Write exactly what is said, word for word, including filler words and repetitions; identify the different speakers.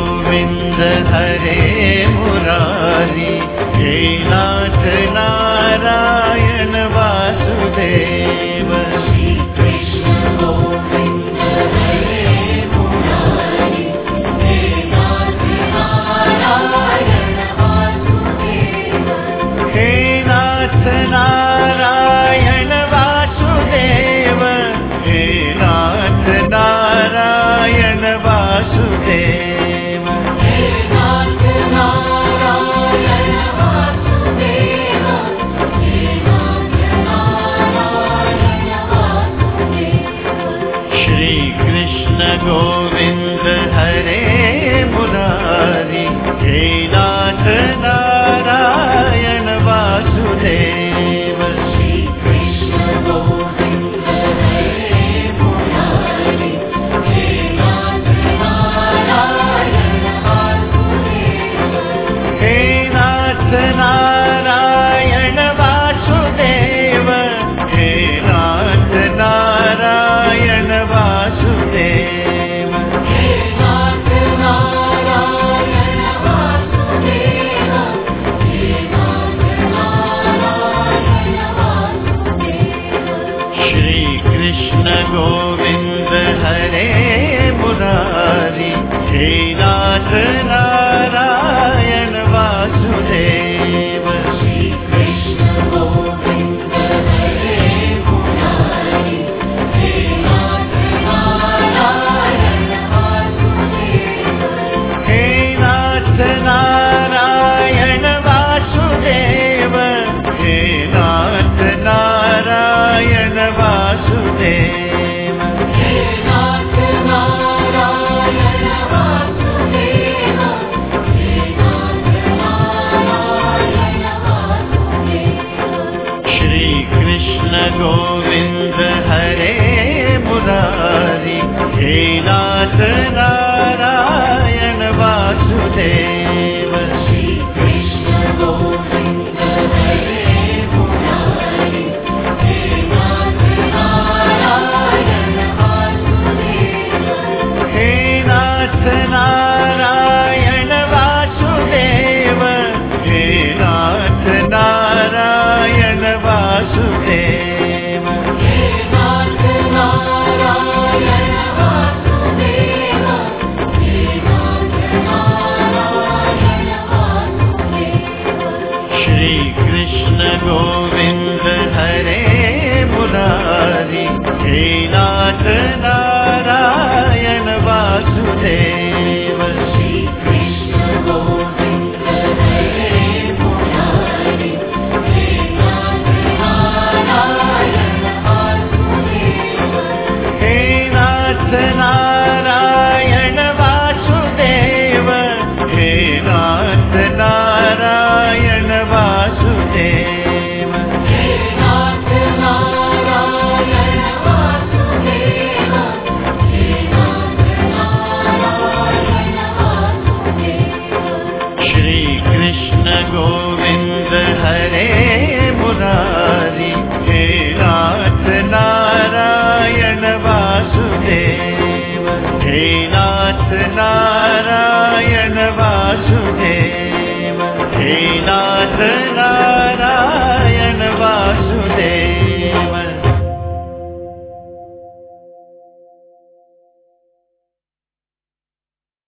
Speaker 1: Govind हरे Murari, हे नाथ Narayan Vasudev. Shri Krishna Govind हरे Murari, हे नाथ Narayan Vasudev. हे नाथ Narayan Vasudev, हे नाथ Narayan Vasudev. हे नाथ Narayan Vasudev, हे नाथ Narayan Vasudev. Shri Krishna Govind हरे Murari, हे नाथ Narayan Vasudev. Shri Krishna Govind हरे Murari, हे नाथ Narayan Vasudev. हे नाथ Narayan Vasudev, हे नाथ Narayan Vasudev. हे नाथ Narayan Vasudev, हे नाथ Narayan Vasudev. Shri Krishna Govind हरे Murari, हे नाथ Narayan Vasudev. Shri Krishna Govind हरे Murari, हे नाथ Narayan Vasudev. हे नाथ Narayan Vasudev, हे नाथ Narayan Vasudev. हे नाथ Narayan Vasudev, हे नाथ Narayan Vasudev. Shri Krishna Govind हरे Murari, हे नाथ Narayan Vasudev. Shri Krishna Govind हरे Murari, हे नाथ Narayan Vasudev. हे नाथ Narayan Vasudev, हे नाथ Narayan Vasudev. हे नाथ Narayan Vasudev, हे नाथ Narayan Vasudev. Shri Krishna Govind हरे Murari, हे नाथ Narayan Vasudev. Shri Krishna Govind हरे Murari, हे नाथ Narayan Vasudev. हे नाथ Narayan Vasudev, हे नाथ Narayan Vasudev. हे नाथ Narayan Vasudev, हे नाथ Narayan Vasudev. Shri Krishna Govind हरे Murari, हे नाथ Narayan Vasudev. हे नाथ Narayan Vasudev, हे नाथ Narayan